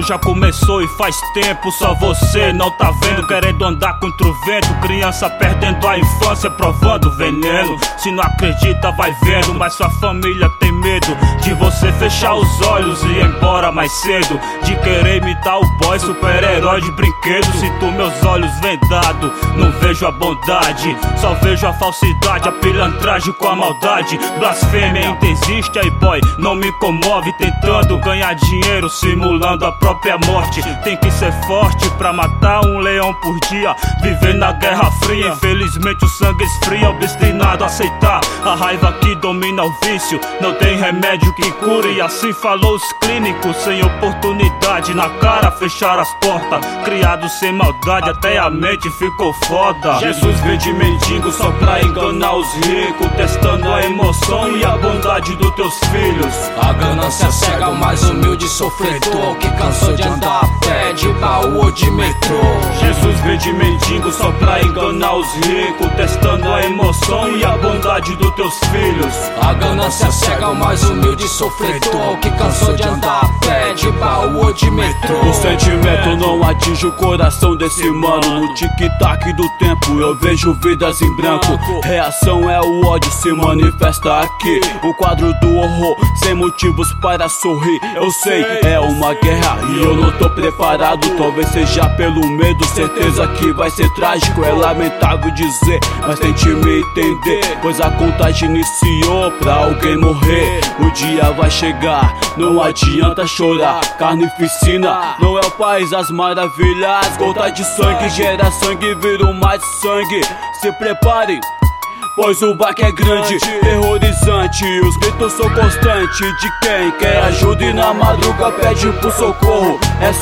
já começou e faz tempo. Só você não tá vendo, querendo andar contra o vento. Criança perdendo a infância, provando veneno. Se não acredita vai vendo, mas sua família tem medo de você fechar os olhos e ir embora mais cedo. De querer imitar o boy, super-herói de brinquedo. Sinto meus olhos vendados, não vejo a bondade, só vejo a falsidade, a pilantragem com a maldade. Blasfêmia ainda existe, aí boy, não me comove. Tentando ganhar dinheiro, simulando a própria morte. Tem que ser forte pra matar um leão por dia. Viver na Guerra Fria, infelizmente o sangue esfria. Obstinado a aceitar a raiva que domina o vício. Não tem remédio que cure, e assim falou os clínicos. Sem oportunidade na cara, fechar as portas. Criado sem maldade, até a mente ficou foda. Jesus veio de mendigo só pra enganar os ricos, testando a emoção e a bondade dos teus filhos. A ganância cega o mais humilde sofredor, que cansou de andar a pé, de baú ou de metrô. Jesus veio de mendigo só pra enganar os ricos, testando a emoção e a bondade dos teus filhos. A ganância cega o mais humilde sofredor, que cansou de andar a pé, de baú ou de metrô. O sentimento não atinge o coração desse mano. No tic-tac do tempo eu vejo vidas em branco. Reação é o ódio, se manifesta aqui. O quadro do horror, sem motivos para sorrir. Eu sei, é uma guerra e eu não tô preparado. Talvez seja pelo medo, certeza que vai ser trágico. É lamentável dizer, mas tente me entender, pois a contagem iniciou pra alguém morrer. O dia vai chegar, não adianta chorar. Carnificina não é o país das maravilhas. Gota de sangue gera sangue, vira mais sangue. Se prepare, pois o baque é grande, terrorizante. Os gritos são constantes de quem quer ajuda e na madruga pede por socorro.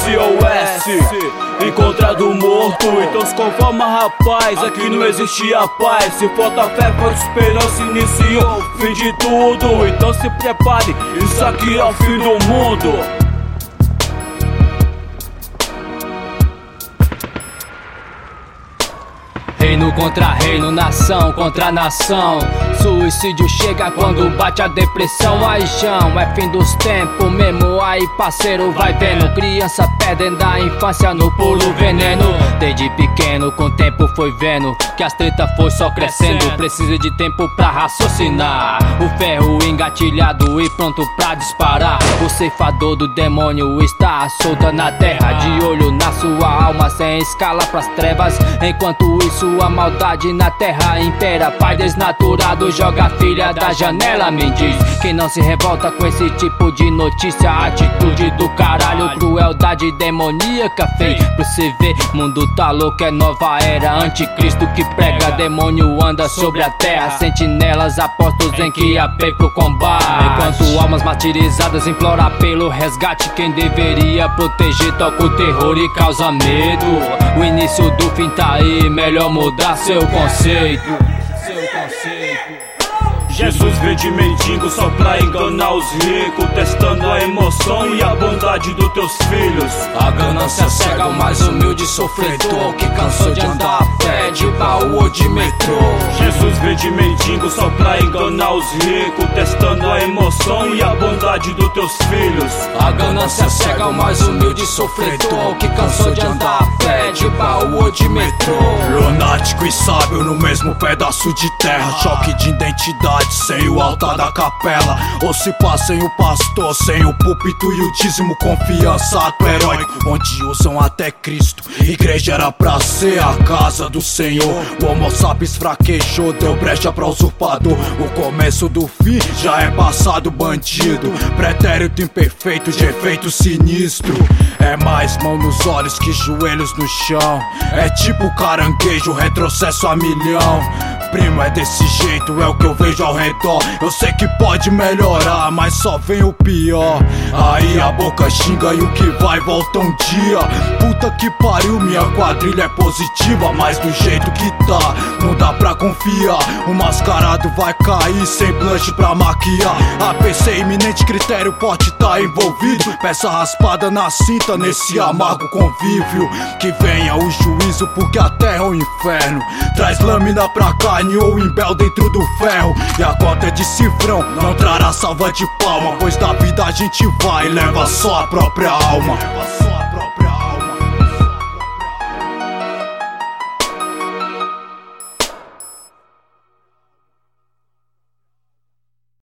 SOS, encontrado morto. Então se conforma, rapaz, aqui não existe a paz. Se falta fé, falta esperança, iniciou o fim de tudo. Então se prepare, isso aqui é o fim do mundo. Reino contra reino, nação contra nação. Suicídio chega quando bate a depressão. Aí chão, é fim dos tempos mesmo. Aí parceiro vai vendo, criança perdendo da infância no pulo veneno. Desde pequeno com o tempo foi vendo que as treta foi só crescendo. Precisa de tempo pra raciocinar. O ferro engatilhado e pronto pra disparar. O ceifador do demônio está solta na terra, de olho na sua alma, sem escala pras trevas. Enquanto isso a maldade na terra impera. Pai desnaturado joga a filha da janela. Me diz quem não se revolta com esse tipo de notícia. Atitude do caralho, crueldade demoníaca. Feio pra você ver, mundo tá louco, é nova era. Anticristo que prega, demônio anda sobre a terra. Sentinelas apóstolos em que apê pro combate. Enquanto almas martirizadas implora pelo resgate. Quem deveria proteger toca o terror e causa medo. O início do fim tá aí, melhor mudar seu conceito. Jesus veio de mendigo só pra enganar os ricos, testando a emoção e a bondade dos teus filhos. A ganância cega o mais humilde sofredor, que cansou de andar a pé, de baú ou de metrô. Jesus veio de mendigo só pra enganar os ricos, testando a emoção e a bondade dos teus filhos. A ganância cega o mais humilde sofredor, que cansou de andar a pé, de baú ou de metrô. Lunático e sábio no mesmo pedaço de terra. Choque de identidade sem o altar da capela. Ou se passa sem o pastor, sem o púlpito e o dízimo. Confiança, ato heróico, onde usam até Cristo. Igreja era pra ser a casa do Senhor. O homo sapiens fraquejou, deu brecha pra usurpador. O começo do fim já é passado bandido. Pretérito imperfeito de efeito sinistro. É mais mão nos olhos que joelhos no chão. É tipo caranguejo, retrocesso a milhão. Primo, é desse jeito, é o que eu vejo ao redor. Eu sei que pode melhorar, mas só vem o pior. Aí a boca xinga e o que vai volta um dia. Puta que pariu, minha quadrilha é positiva, mas do jeito que tá, não dá pra confiar. O mascarado vai cair sem blush pra maquiar. APC iminente, critério pode tá envolvido. Peça raspada na cinta nesse amargo convívio. Que venha o juízo porque a terra é o inferno. Traz lâmina pra carne ou imbel dentro do ferro. E a conta é de cifrão, não trará salva de palma, pois da vida a gente vai e leva só a própria alma.